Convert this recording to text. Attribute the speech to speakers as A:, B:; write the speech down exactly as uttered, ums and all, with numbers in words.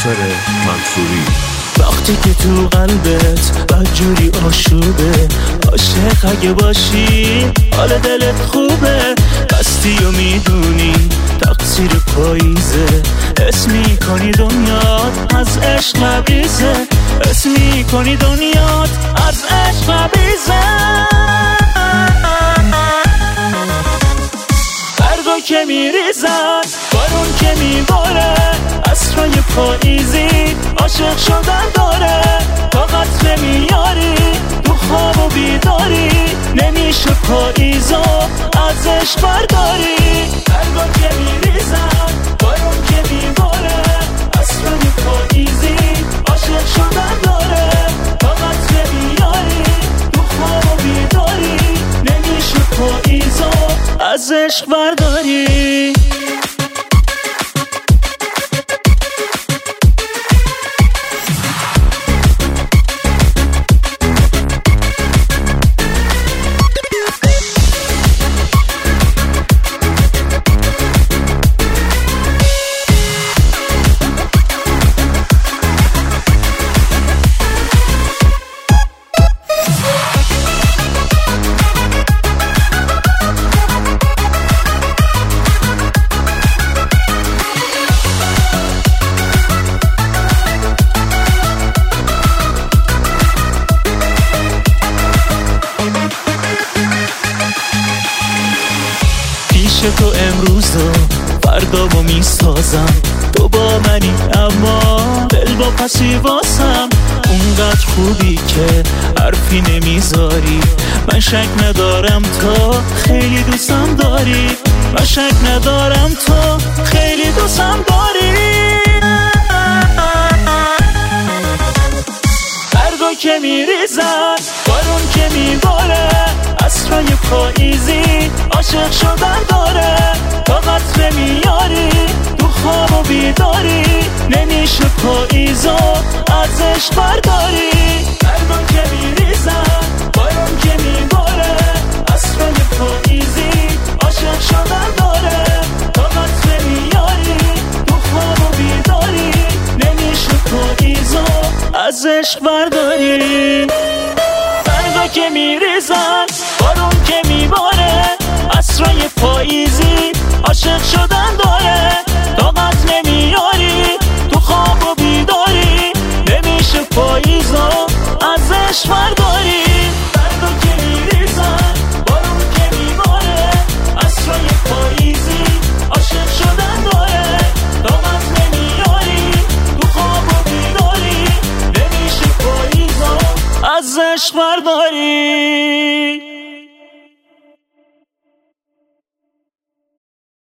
A: ناصر منصوری.
B: وقتی که تو قلبت بدجوری آشوبه، عاشق اگه باشی حال دلت خوبه، بستی و میدونی تقصیر پاییزه، اسم میکنی دنیات از عشق لبریزه، اسم میکنی دنیات از عشق لبریزه. برگا که میریزن، بارون که میباره، عصرای پاییزی عاشق شدن داره، طاقت نمیاری تو خواب و بیداری، نمیشه پاییزو از عشق برداری. برگا که میریزن، بارون که میباره، عصرای پاییزی عاشق شدن داره، طاقت نمیاری تو خواب و بیداری، نمیشه پاییزو از عشق برداری. تو امروزو فردامو میسازم، تو با منی اما دل با پسی واسم، اونقدر خوبی که حرفی نمیذاری، من شک ندارم تو خیلی دوستم داری، من شک ندارم تو خیلی دوستم داری. برگا که میریزن، بارون که میباره، عصرای پاییزی عاشق شدن داره، طاقت نمیاری تو خواب و بیداری، نمیشه پاییزو از عشق برداری. برگا که میریزن، بارون که میباره، عصرای پاییزی عاشق شدن داره، طاقت نمیاری تو خواب و بیداری، نمیشه پاییزو از عشق برداری. برگا که میریزن، بارون که میباره، عصرای پاییزی عاشق شدن داره، طاقت نمیاری تو خواب و بیداری، نمیشه پاییزو از عشق برداری. برگا که میریزن، بارون که میباره، عصرای پاییزی عاشق شدن داره، طاقت نمیاری تو خواب و بیداری، نمیشه پاییزو از عشق برداری.